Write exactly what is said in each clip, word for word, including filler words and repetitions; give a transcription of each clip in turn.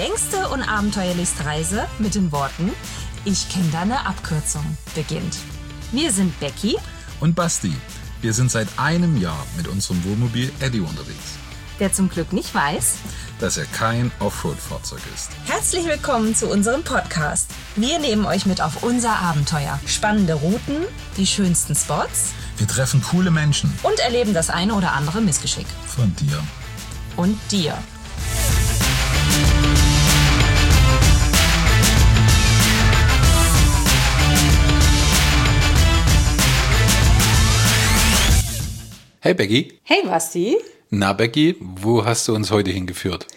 längste und abenteuerlichste Reise mit den Worten Ich kenne deine Abkürzung beginnt. Wir sind Becky und Basti. Wir sind seit einem Jahr mit unserem Wohnmobil Eddie unterwegs, der zum Glück nicht weiß, dass er kein Offroad-Fahrzeug ist. Herzlich willkommen zu unserem Podcast. Wir nehmen euch mit auf unser Abenteuer. Spannende Routen, die schönsten Spots. Wir treffen coole Menschen. Und erleben das eine oder andere Missgeschick. Von dir. Und dir. Hey Becky. Hey Basti. Na Becky, wo hast du uns heute hingeführt?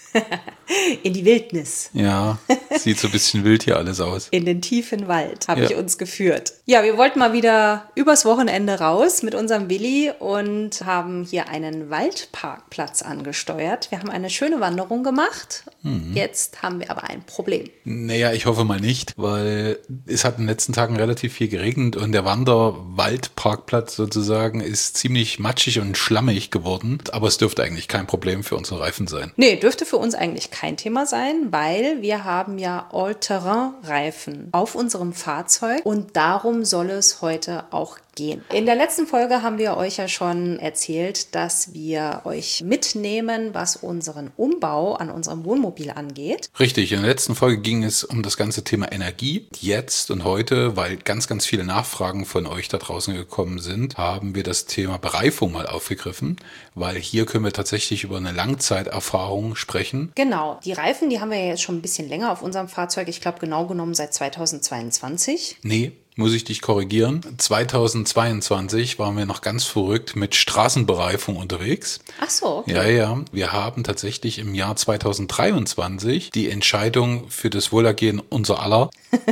In die Wildnis. Ja, sieht so ein bisschen wild hier alles aus. In den tiefen Wald habe ja. ich uns geführt. Ja, wir wollten mal wieder übers Wochenende raus mit unserem Willi und haben hier einen Waldparkplatz angesteuert. Wir haben eine schöne Wanderung gemacht. Mhm. Jetzt haben wir aber ein Problem. Naja, ich hoffe mal nicht, weil es hat in den letzten Tagen relativ viel geregnet und der Wanderwaldparkplatz sozusagen ist ziemlich matschig und schlammig geworden. Aber es dürfte eigentlich kein Problem für unsere Reifen sein. Nee, dürfte für uns eigentlich kein Thema sein, weil wir haben ja All-Terrain-Reifen auf unserem Fahrzeug und darum soll es heute auch gehen. In der letzten Folge haben wir euch ja schon erzählt, dass wir euch mitnehmen, was unseren Umbau an unserem Wohnmobil angeht. Richtig, in der letzten Folge ging es um das ganze Thema Energie. Jetzt und heute, weil ganz, ganz viele Nachfragen von euch da draußen gekommen sind, haben wir das Thema Bereifung mal aufgegriffen, weil hier können wir tatsächlich über eine Langzeiterfahrung sprechen. Genau, die Reifen, die haben wir ja jetzt schon ein bisschen länger auf unserem Fahrzeug. Ich glaube genau genommen seit zweitausendzweiundzwanzig. Nee. Muss ich dich korrigieren. zweitausendzweiundzwanzig waren wir noch ganz verrückt mit Straßenbereifung unterwegs. Ach so, okay. Ja, ja. Wir haben tatsächlich im Jahr zweitausenddreiundzwanzig die Entscheidung für das Wohlergehen unser aller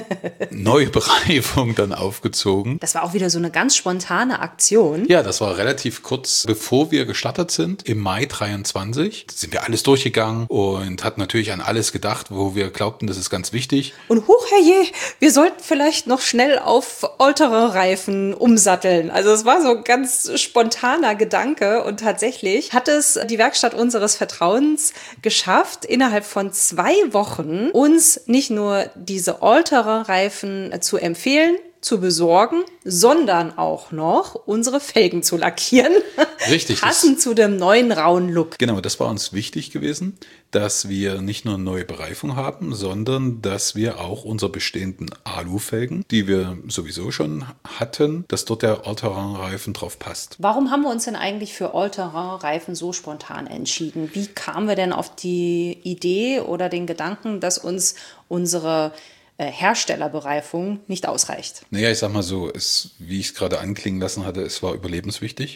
neue Bereifung dann aufgezogen. Das war auch wieder so eine ganz spontane Aktion. Ja, das war relativ kurz bevor wir gestartet sind. Im Mai dreiundzwanzig sind wir alles durchgegangen und hatten natürlich an alles gedacht, wo wir glaubten, das ist ganz wichtig. Und huch, herrje, wir sollten vielleicht noch schnell auf All-Terrain-Reifen umsatteln. Also es war so ein ganz spontaner Gedanke und tatsächlich hat es die Werkstatt unseres Vertrauens geschafft, innerhalb von zwei Wochen uns nicht nur diese All-Terrain-Reifen zu empfehlen, zu besorgen, sondern auch noch unsere Felgen zu lackieren. Richtig. Passend zu dem neuen rauen Look. Genau, das war uns wichtig gewesen, dass wir nicht nur eine neue Bereifung haben, sondern dass wir auch unsere bestehenden Alufelgen, die wir sowieso schon hatten, dass dort der All-Terrain-Reifen drauf passt. Warum haben wir uns denn eigentlich für All-Terrain-Reifen so spontan entschieden? Wie kamen wir denn auf die Idee oder den Gedanken, dass uns unsere Herstellerbereifung nicht ausreicht? Naja, ich sag mal so, es, wie ich es gerade anklingen lassen hatte, es war überlebenswichtig.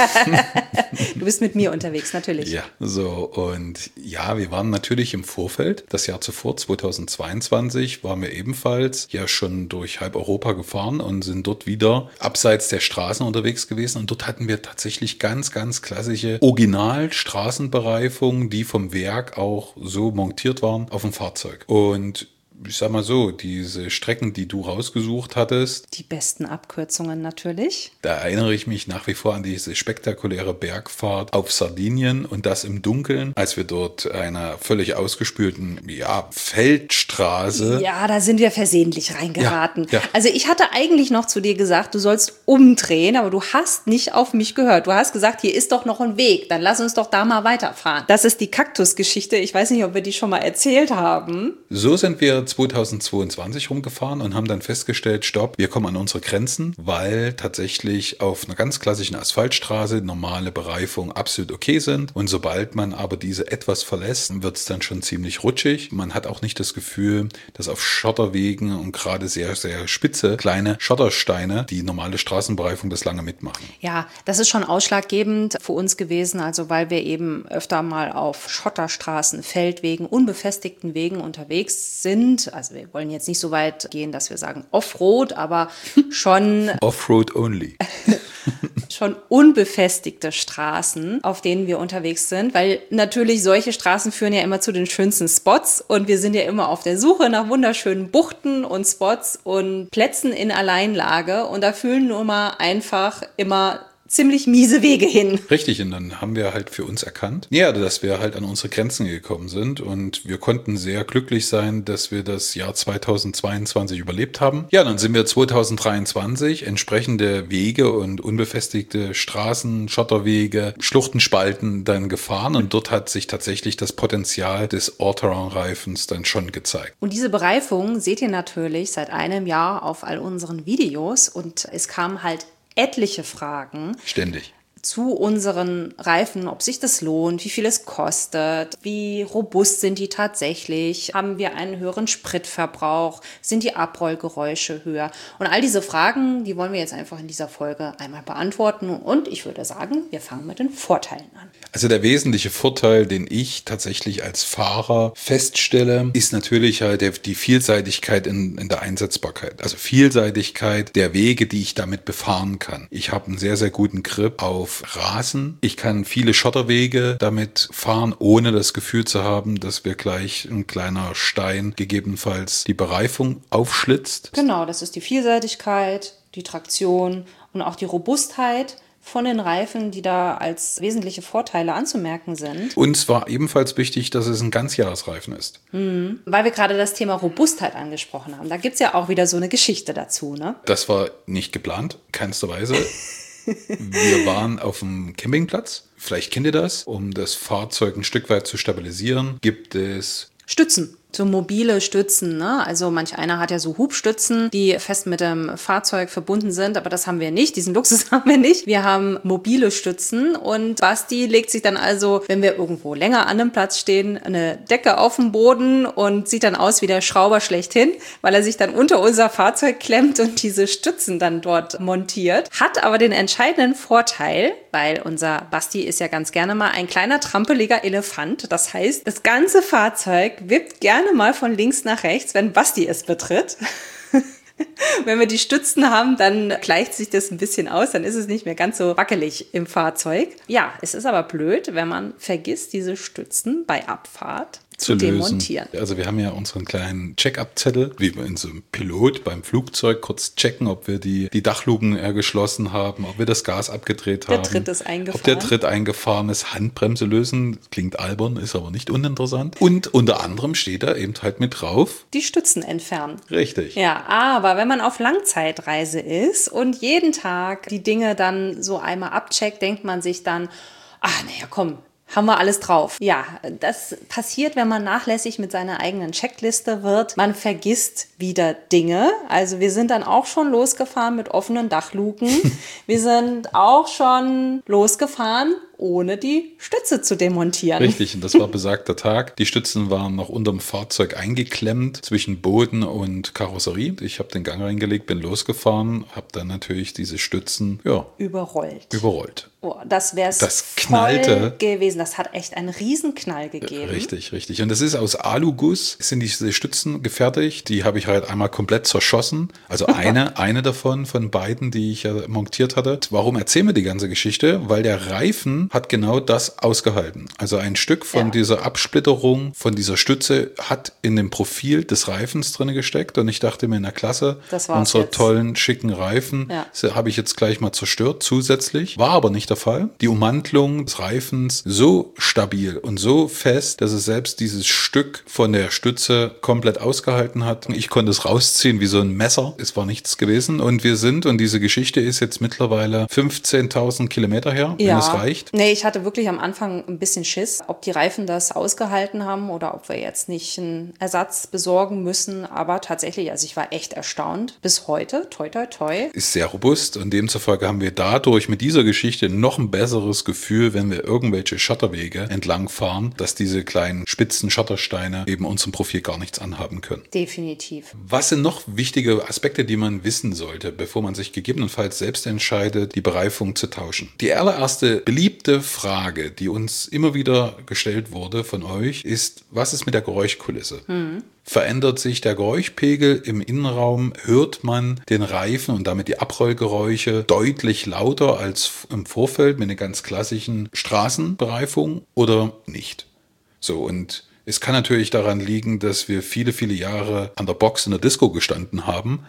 Du bist mit mir unterwegs, natürlich. Ja, so und ja, wir waren natürlich im Vorfeld. Das Jahr zuvor, zweitausendzweiundzwanzig, waren wir ebenfalls ja schon durch halb Europa gefahren und sind dort wieder abseits der Straßen unterwegs gewesen. Und dort hatten wir tatsächlich ganz, ganz klassische Original-Straßenbereifungen, die vom Werk auch so montiert waren auf dem Fahrzeug. Und ich sag mal so, diese Strecken, die du rausgesucht hattest. Die besten Abkürzungen natürlich. Da erinnere ich mich nach wie vor an diese spektakuläre Bergfahrt auf Sardinien und das im Dunkeln, als wir dort einer völlig ausgespülten ja, Feldstraße. Ja, da sind wir versehentlich reingeraten. Ja, ja. Also ich hatte eigentlich noch zu dir gesagt, du sollst umdrehen, aber du hast nicht auf mich gehört. Du hast gesagt, hier ist doch noch ein Weg, dann lass uns doch da mal weiterfahren. Das ist die Kaktusgeschichte. Ich weiß nicht, ob wir die schon mal erzählt haben. So sind wir zweitausendzweiundzwanzig rumgefahren und haben dann festgestellt, stopp, wir kommen an unsere Grenzen, weil tatsächlich auf einer ganz klassischen Asphaltstraße normale Bereifungen absolut okay sind. Und sobald man aber diese etwas verlässt, wird es dann schon ziemlich rutschig. Man hat auch nicht das Gefühl, dass auf Schotterwegen und gerade sehr, sehr spitze kleine Schottersteine die normale Straßenbereifung das lange mitmachen. Ja, das ist schon ausschlaggebend für uns gewesen, also weil wir eben öfter mal auf Schotterstraßen, Feldwegen, unbefestigten Wegen unterwegs sind. Also wir wollen jetzt nicht so weit gehen, dass wir sagen Offroad, aber schon Offroad only. schon unbefestigte Straßen, auf denen wir unterwegs sind, weil natürlich solche Straßen führen ja immer zu den schönsten Spots und wir sind ja immer auf der Suche nach wunderschönen Buchten und Spots und Plätzen in Alleinlage und da fühlen nur mal einfach immer ziemlich miese Wege hin. Richtig, und dann haben wir halt für uns erkannt, ja, dass wir halt an unsere Grenzen gekommen sind und wir konnten sehr glücklich sein, dass wir das Jahr zweitausendzweiundzwanzig überlebt haben. Ja, dann sind wir zweitausenddreiundzwanzig entsprechende Wege und unbefestigte Straßen, Schotterwege, Schluchtenspalten dann gefahren und dort hat sich tatsächlich das Potenzial des All-Terrain-Reifens dann schon gezeigt. Und diese Bereifung seht ihr natürlich seit einem Jahr auf all unseren Videos und es kamen halt etliche Fragen. Ständig. Zu unseren Reifen, ob sich das lohnt, wie viel es kostet, wie robust sind die tatsächlich, haben wir einen höheren Spritverbrauch, sind die Abrollgeräusche höher und all diese Fragen, die wollen wir jetzt einfach in dieser Folge einmal beantworten und ich würde sagen, wir fangen mit den Vorteilen an. Also der wesentliche Vorteil, den ich tatsächlich als Fahrer feststelle, ist natürlich halt die Vielseitigkeit in, in der Einsetzbarkeit. Also Vielseitigkeit der Wege, die ich damit befahren kann. Ich habe einen sehr, sehr guten Grip auf Rasen. Ich kann viele Schotterwege damit fahren, ohne das Gefühl zu haben, dass wir gleich ein kleiner Stein gegebenenfalls die Bereifung aufschlitzt. Genau, das ist die Vielseitigkeit, die Traktion und auch die Robustheit von den Reifen, die da als wesentliche Vorteile anzumerken sind. Uns war ebenfalls wichtig, dass es ein Ganzjahresreifen ist. Mhm. Weil wir gerade das Thema Robustheit angesprochen haben. Da gibt es ja auch wieder so eine Geschichte dazu, ne? Das war nicht geplant, keinster Weise. Wir waren auf dem Campingplatz, vielleicht kennt ihr das, um das Fahrzeug ein Stück weit zu stabilisieren, gibt es Stützen. So mobile Stützen, ne? Also manch einer hat ja so Hubstützen, die fest mit dem Fahrzeug verbunden sind, aber das haben wir nicht, diesen Luxus haben wir nicht. Wir haben mobile Stützen und Basti legt sich dann also, wenn wir irgendwo länger an einem Platz stehen, eine Decke auf den Boden und sieht dann aus wie der Schrauber schlechthin, weil er sich dann unter unser Fahrzeug klemmt und diese Stützen dann dort montiert. Hat aber den entscheidenden Vorteil, weil unser Basti ist ja ganz gerne mal ein kleiner trampeliger Elefant. Das heißt, das ganze Fahrzeug wippt gerne mal von links nach rechts, wenn Basti es betritt. Wenn wir die Stützen haben, dann gleicht sich das ein bisschen aus, dann ist es nicht mehr ganz so wackelig im Fahrzeug. Ja, es ist aber blöd, wenn man vergisst, diese Stützen bei Abfahrt zu, zu demontieren. Also wir haben ja unseren kleinen Check-up-Zettel, wie wir in so einem Pilot beim Flugzeug kurz checken, ob wir die, die Dachluken äh, geschlossen haben, ob wir das Gas abgedreht haben. Der Tritt ist eingefahren. Ob der Tritt eingefahren ist, Handbremse lösen, klingt albern, ist aber nicht uninteressant. Und unter anderem steht da eben halt mit drauf: die Stützen entfernen. Richtig. Ja, aber wenn man auf Langzeitreise ist und jeden Tag die Dinge dann so einmal abcheckt, denkt man sich dann, ach naja, komm, haben wir alles drauf. Ja, das passiert, wenn man nachlässig mit seiner eigenen Checkliste wird. Man vergisst wieder Dinge. Also wir sind dann auch schon losgefahren mit offenen Dachluken. Wir sind auch schon losgefahren, ohne die Stütze zu demontieren. Richtig, und das war besagter Tag. Die Stützen waren noch unterm Fahrzeug eingeklemmt zwischen Boden und Karosserie. Ich habe den Gang reingelegt, bin losgefahren, habe dann natürlich diese Stützen ja, überrollt. Überrollt. Oh, das wäre es das knallte gewesen. Das hat echt einen Riesenknall gegeben. Richtig, richtig. Und das ist aus Aluguss, sind diese Stützen gefertigt. Die habe ich halt einmal komplett zerschossen. Also eine, eine davon, von beiden, die ich ja montiert hatte. Warum erzählen wir die ganze Geschichte? Weil der Reifen hat genau das ausgehalten. Also ein Stück von ja. dieser Absplitterung, von dieser Stütze hat in dem Profil des Reifens drin gesteckt. Und ich dachte mir, in der Klasse, unsere jetzt. tollen, schicken Reifen ja. habe ich jetzt gleich mal zerstört zusätzlich. War aber nicht der Fall. Die Ummantelung des Reifens so stabil und so fest, dass es selbst dieses Stück von der Stütze komplett ausgehalten hat. Ich konnte es rausziehen wie so ein Messer. Es war nichts gewesen. Und wir sind, und diese Geschichte ist jetzt mittlerweile fünfzehntausend Kilometer her, ja. wenn es reicht. Nee, ich hatte wirklich am Anfang ein bisschen Schiss, ob die Reifen das ausgehalten haben oder ob wir jetzt nicht einen Ersatz besorgen müssen. Aber tatsächlich, also ich war echt erstaunt. Bis heute, toi, toi, toi. Ist sehr robust und demzufolge haben wir dadurch mit dieser Geschichte noch ein besseres Gefühl, wenn wir irgendwelche Schotterwege entlang fahren, dass diese kleinen spitzen Schottersteine eben unserem Profil gar nichts anhaben können. Definitiv. Was sind noch wichtige Aspekte, die man wissen sollte, bevor man sich gegebenenfalls selbst entscheidet, die Bereifung zu tauschen? Die allererste beliebte Frage, die uns immer wieder gestellt wurde von euch, ist, was ist mit der Geräuschkulisse? Hm. Verändert sich der Geräuschpegel im Innenraum? Hört man den Reifen und damit die Abrollgeräusche deutlich lauter als im Vorfeld mit einer ganz klassischen Straßenbereifung oder nicht? So, und es kann natürlich daran liegen, dass wir viele, viele Jahre an der Box in der Disco gestanden haben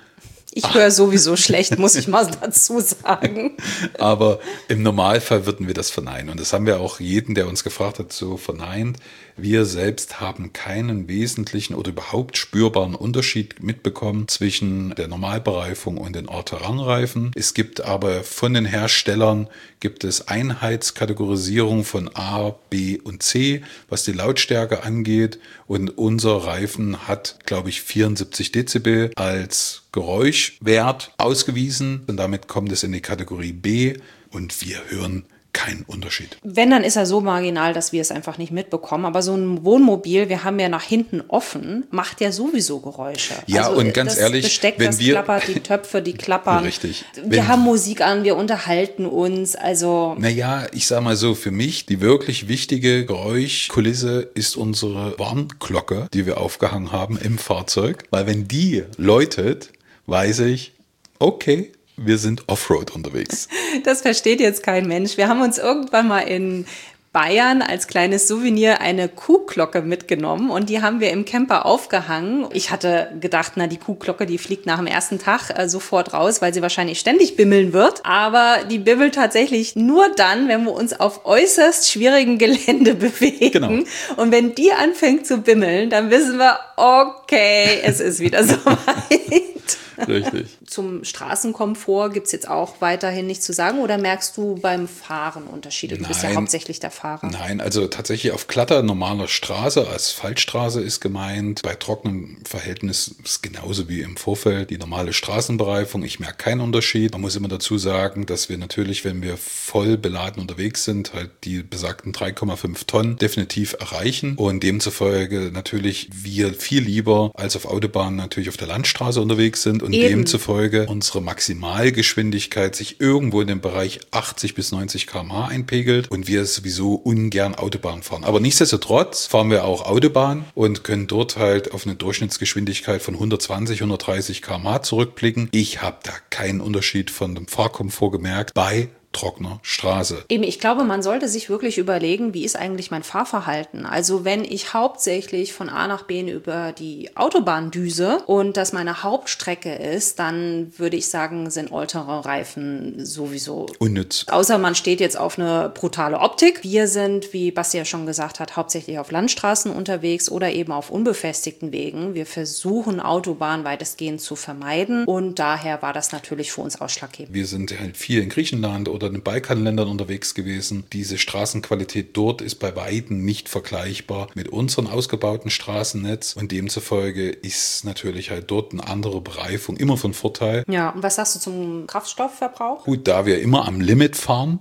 Ich höre sowieso schlecht, muss ich mal dazu sagen. Aber im Normalfall würden wir das verneinen. Und das haben wir auch jeden, der uns gefragt hat, so verneint. Wir selbst haben keinen wesentlichen oder überhaupt spürbaren Unterschied mitbekommen zwischen der Normalbereifung und den All-Terrain-Reifen. Es gibt aber von den Herstellern gibt es Einheitskategorisierung von A, B und C, was die Lautstärke angeht. Und unser Reifen hat, glaube ich, vierundsiebzig Dezibel als Geräuschwert ausgewiesen. Und damit kommt es in die Kategorie B und wir hören keinen Unterschied. Wenn, dann ist er so marginal, dass wir es einfach nicht mitbekommen. Aber so ein Wohnmobil, wir haben ja nach hinten offen, macht ja sowieso Geräusche. Ja, also und ganz das ehrlich, Besteck, wenn das wir klappert, die Töpfe, die klappern. Richtig. Wir Wenn, haben Musik an, wir unterhalten uns. Also Naja, ich sag mal so, für mich die wirklich wichtige Geräuschkulisse ist unsere Warnglocke, die wir aufgehangen haben im Fahrzeug. Weil wenn die läutet, weiß ich, okay, wir sind Offroad unterwegs. das versteht jetzt kein Mensch. Wir haben uns irgendwann mal in Bayern als kleines Souvenir eine Kuhglocke mitgenommen und die haben wir im Camper aufgehangen. Ich hatte gedacht, na, die Kuhglocke, die fliegt nach dem ersten Tag äh, sofort raus, weil sie wahrscheinlich ständig bimmeln wird. Aber die bimmelt tatsächlich nur dann, wenn wir uns auf äußerst schwierigem Gelände bewegen. Genau. Und wenn die anfängt zu bimmeln, dann wissen wir, okay, es ist wieder soweit. Richtig. Zum Straßenkomfort gibt es jetzt auch weiterhin nichts zu sagen oder merkst du beim Fahren Unterschiede? Du bist ja Nein. hauptsächlich der Fahrer. Nein, also tatsächlich auf glatter, normaler Straße, Asphaltstraße ist gemeint. Bei trockenem Verhältnis ist es genauso wie im Vorfeld die normale Straßenbereifung. Ich merke keinen Unterschied. Man muss immer dazu sagen, dass wir natürlich, wenn wir voll beladen unterwegs sind, halt die besagten drei Komma fünf Tonnen definitiv erreichen. Und demzufolge natürlich wir viel lieber als auf Autobahnen natürlich auf der Landstraße unterwegs sind und Eben. demzufolge unsere Maximalgeschwindigkeit sich irgendwo in dem Bereich achtzig bis neunzig Kilometer pro Stunde einpegelt und wir sowieso ungern Autobahn fahren. Aber nichtsdestotrotz fahren wir auch Autobahn und können dort halt auf eine Durchschnittsgeschwindigkeit von hundertzwanzig, hundertdreißig Kilometer pro Stunde zurückblicken. Ich habe da keinen Unterschied von dem Fahrkomfort gemerkt bei trockener Straße. Eben, ich glaube, man sollte sich wirklich überlegen, wie ist eigentlich mein Fahrverhalten? Also wenn ich hauptsächlich von A nach B über die Autobahn düse und das meine Hauptstrecke ist, dann würde ich sagen, sind All-Terrain-Reifen sowieso Unnütz. Außer man steht jetzt auf eine brutale Optik. Wir sind, wie Basti ja schon gesagt hat, hauptsächlich auf Landstraßen unterwegs oder eben auf unbefestigten Wegen. Wir versuchen, Autobahnen weitestgehend zu vermeiden und daher war das natürlich für uns ausschlaggebend. Wir sind halt viel in Griechenland oder in den Balkanländern unterwegs gewesen. Diese Straßenqualität dort ist bei Weitem nicht vergleichbar mit unserem ausgebauten Straßennetz und demzufolge ist natürlich halt dort eine andere Bereifung immer von Vorteil. Ja, und was sagst du zum Kraftstoffverbrauch? Gut, da wir immer am Limit fahren,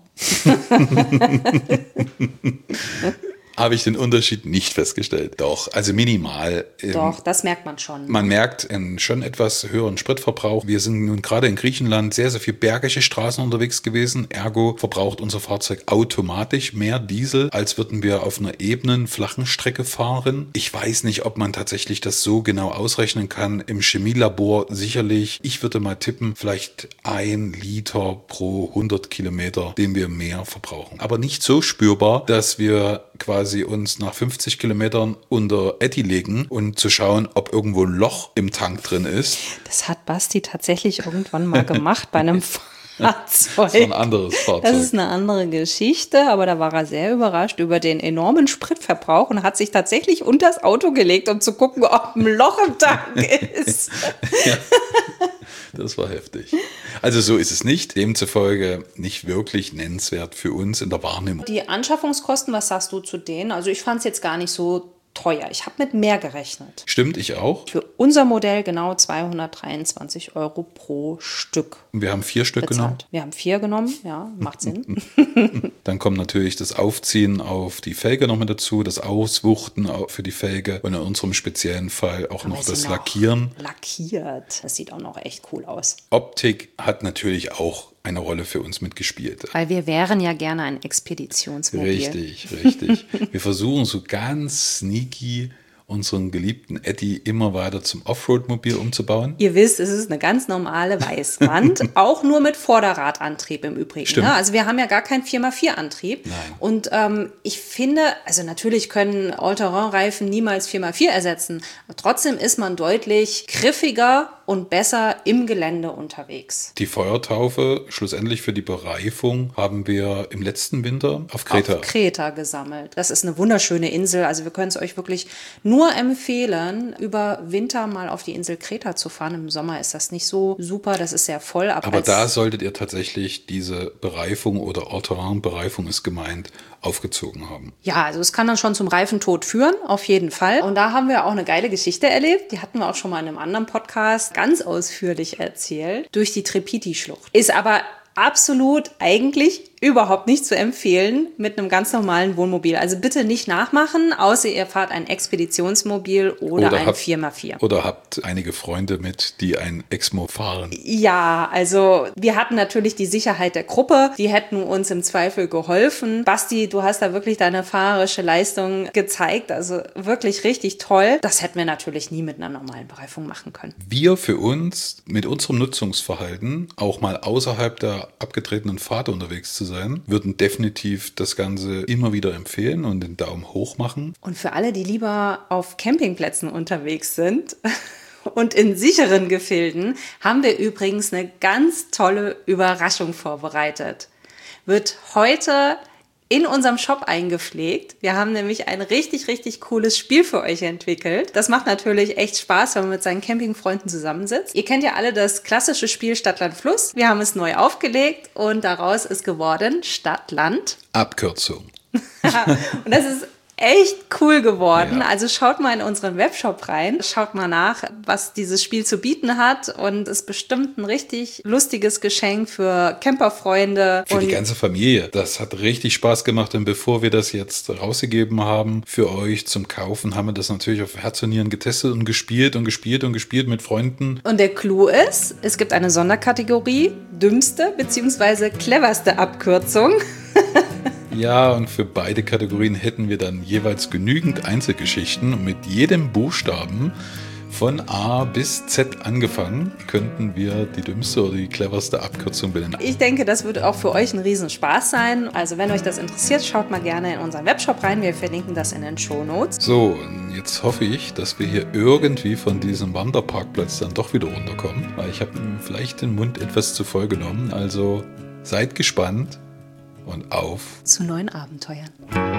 habe ich den Unterschied nicht festgestellt. Doch, also minimal. Doch, das merkt man schon. Man merkt einen schon etwas höheren Spritverbrauch. Wir sind nun gerade in Griechenland sehr, sehr viel bergische Straßen unterwegs gewesen. Ergo verbraucht unser Fahrzeug automatisch mehr Diesel, als würden wir auf einer ebenen, flachen Strecke fahren. Ich weiß nicht, ob man tatsächlich das so genau ausrechnen kann. Im Chemielabor sicherlich. Ich würde mal tippen, vielleicht ein Liter pro hundert Kilometer, den wir mehr verbrauchen. Aber nicht so spürbar, dass wir quasi uns nach fünfzig Kilometern unter Etti legen und zu schauen, ob irgendwo ein Loch im Tank drin ist. Das hat Basti tatsächlich irgendwann mal gemacht bei einem Fahrzeug. Das war ein anderes Fahrzeug. Das ist eine andere Geschichte, aber da war er sehr überrascht über den enormen Spritverbrauch und hat sich tatsächlich unter das Auto gelegt, um zu gucken, ob ein Loch im Tank ist. Ja. Das war heftig. Also so ist es nicht. Demzufolge nicht wirklich nennenswert für uns in der Wahrnehmung. Die Anschaffungskosten, was sagst du zu denen? Also ich fand es jetzt gar nicht so teuer. Ich habe mit mehr gerechnet. Stimmt, ich auch. Für unser Modell genau zweihundertdreiundzwanzig Euro pro Stück. Wir haben vier Stück bezahlt. genommen. Wir haben vier genommen, ja, macht Sinn. Dann kommt natürlich das Aufziehen auf die Felge noch mit dazu, das Auswuchten für die Felge und in unserem speziellen Fall auch Aber noch sie das noch Lackieren. Lackiert. Das sieht auch noch echt cool aus. Optik hat natürlich auch eine Rolle für uns mitgespielt. Weil wir wären ja gerne ein Expeditionsmobil. Richtig, richtig. Wir versuchen so ganz sneaky unseren geliebten Etti immer weiter zum Offroad-Mobil umzubauen. Ihr wisst, es ist eine ganz normale Weißwand, auch nur mit Vorderradantrieb im Übrigen. Stimmt. Ne? Also wir haben ja gar keinen vier mal vier Antrieb. Nein. Und ähm, ich finde, also natürlich können All-Terrain-Reifen niemals vier mal vier ersetzen, aber trotzdem ist man deutlich griffiger und besser im Gelände unterwegs. Die Feuertaufe, schlussendlich für die Bereifung, haben wir im letzten Winter auf Kreta. Auf Kreta gesammelt. Das ist eine wunderschöne Insel. Also wir können es euch wirklich nur empfehlen, über Winter mal auf die Insel Kreta zu fahren. Im Sommer ist das nicht so super, das ist sehr voll. Aber, aber da solltet ihr tatsächlich diese Bereifung oder Orterran-Bereifung ist gemeint, aufgezogen haben. Ja, also es kann dann schon zum Reifentod führen, auf jeden Fall. Und da haben wir auch eine geile Geschichte erlebt. Die hatten wir auch schon mal in einem anderen Podcast ganz ausführlich erzählt. Durch die Tripiti-Schlucht. Ist aber absolut eigentlich überhaupt nicht zu empfehlen mit einem ganz normalen Wohnmobil. Also bitte nicht nachmachen, außer ihr fahrt ein Expeditionsmobil oder, oder ein habt, vier mal vier. Oder habt einige Freunde mit, die ein Exmo fahren. Ja, also wir hatten natürlich die Sicherheit der Gruppe. Die hätten uns im Zweifel geholfen. Basti, du hast da wirklich deine fahrerische Leistung gezeigt. Also wirklich richtig toll. Das hätten wir natürlich nie mit einer normalen Bereifung machen können. Wir für uns mit unserem Nutzungsverhalten auch mal außerhalb der abgetretenen Fahrt unterwegs zu sein, würden definitiv das Ganze immer wieder empfehlen und den Daumen hoch machen. Und für alle, die lieber auf Campingplätzen unterwegs sind und in sicheren Gefilden, haben wir übrigens eine ganz tolle Überraschung vorbereitet. Wird heute in unserem Shop eingepflegt. Wir haben nämlich ein richtig, richtig cooles Spiel für euch entwickelt. Das macht natürlich echt Spaß, wenn man mit seinen Campingfreunden zusammensitzt. Ihr kennt ja alle das klassische Spiel Stadt, Land, Fluss. Wir haben es neu aufgelegt und daraus ist geworden Stadt, Land. Abkürzung. Und das ist echt cool geworden. Ja. Also schaut mal in unseren Webshop rein. Schaut mal nach, was dieses Spiel zu bieten hat. Und ist bestimmt ein richtig lustiges Geschenk für Camperfreunde. Für und die ganze Familie. Das hat richtig Spaß gemacht. Und bevor wir das jetzt rausgegeben haben für euch zum Kaufen, haben wir das natürlich auf Herz und Nieren getestet und gespielt und gespielt und gespielt mit Freunden. Und der Clou ist, es gibt eine Sonderkategorie, dümmste bzw. cleverste Abkürzung. Ja, und für beide Kategorien hätten wir dann jeweils genügend Einzelgeschichten. Und mit jedem Buchstaben von A bis Z angefangen, könnten wir die dümmste oder die cleverste Abkürzung benennen. Ich denke, das wird auch für euch ein Riesenspaß sein. Also wenn euch das interessiert, schaut mal gerne in unseren Webshop rein. Wir verlinken das in den Shownotes. So, und jetzt hoffe ich, dass wir hier irgendwie von diesem Wanderparkplatz dann doch wieder runterkommen, weil ich habe vielleicht den Mund etwas zu voll genommen. Also seid gespannt. Und auf zu neuen Abenteuern.